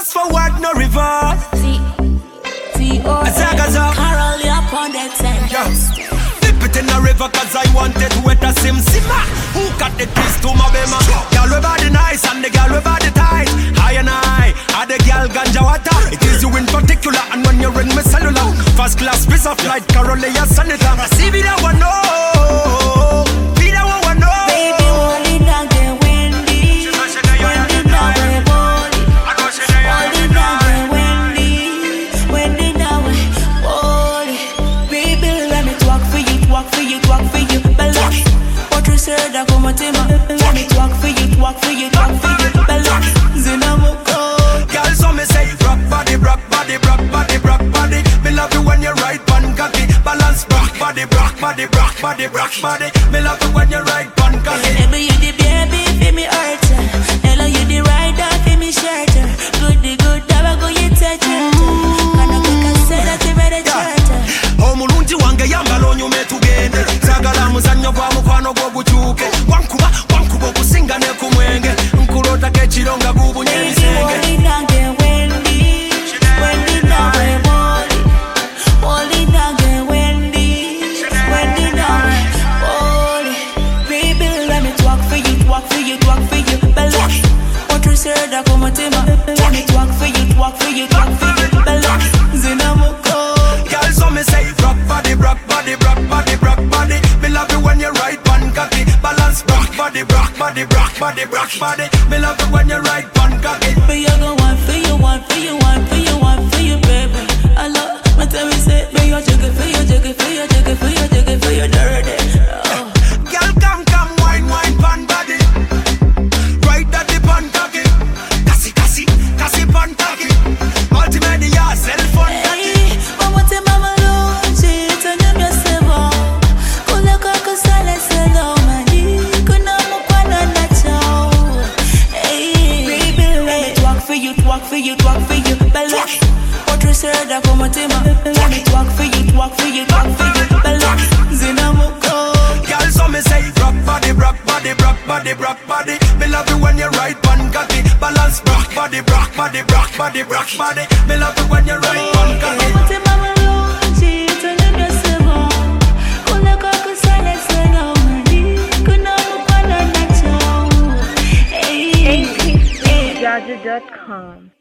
Fast forward, no reverse. T-O-A, Carol, you're upon that time. Dip it in the river cause I wanted to wet a sim simmer. Who got the keys to my bema? Girl with body nice and the girl with body tight. High and high, are the girl ganja water. It is you in particular and when you ring my cellular. First class piece of flight, Carol, you're senator. See me that one, no. Be that one, no. Baby, hold it down, get windy. Hold it down, get body. Hold it down, get windy. Hold it down, get body. Baby, let me talk for you, talk for you, talk for you. Bella, what you said, I come at him. Let me talk for you, talk for you, talk for you. Bella, Zinamoko. Girl, so me say, rock body, rock body, rock body, rock body. Me love you when you ride pan cocky. Balance, rock body, rock body, rock body, rock body. Me love you when you ride pan cocky. Baby, you the baby, feel me hurt. Hello, you the rider, feel me shelter. Good, the good, never go you touch it. Kana kuka say that you ready charter. Omulungi wange yambala onyume tugende. Sagala muzannyo gwa mukwano gw'obukyuke. Wankuba, wankuba okusinga ne ku mwenge. Nkulota k'ekironga gubunye ebisenge. Let me talk for you, talk for you, talk for you. Bella, Zinamoko. Girl, so me say, rock body, rock body, rock body, rock body. Me love you when you ride pan cocky. Balance, rock body, rock body, rock body, rock body. Me love you when you ride pan cocky. But you go one for you, one for you, one for you, one for you, baby. I love my time we say, me you jiggle for you, jiggle for you, jiggle for you, jiggle for you, dirty. Oh. Girl, come, come, wine, wine, pan body. Ride that the pan cocky. Kasi pan cocky. Multimedia, cell phone cocky. Mama te mama longe, tanya myasebo. Kula kako sala sala mani, kuna mukwana na chao. Hey, baby, let me talk for you, talk for you, talk for you. Bella, what you said, I come at him. Let me talk for you, talk for you, talk for you. Bella, Zinamoko. Girl, so me say, rock body, rock body, rock body, rock body. Me love you when you ride pan cocky. Balance, rock body, rock body, rock body, rock body. Me love you when you ride pan cocky. Mama te mama longe, tanya myasebo. Kula kako sala sala mani, kuna mukwana na chao. Hey, Gadget.com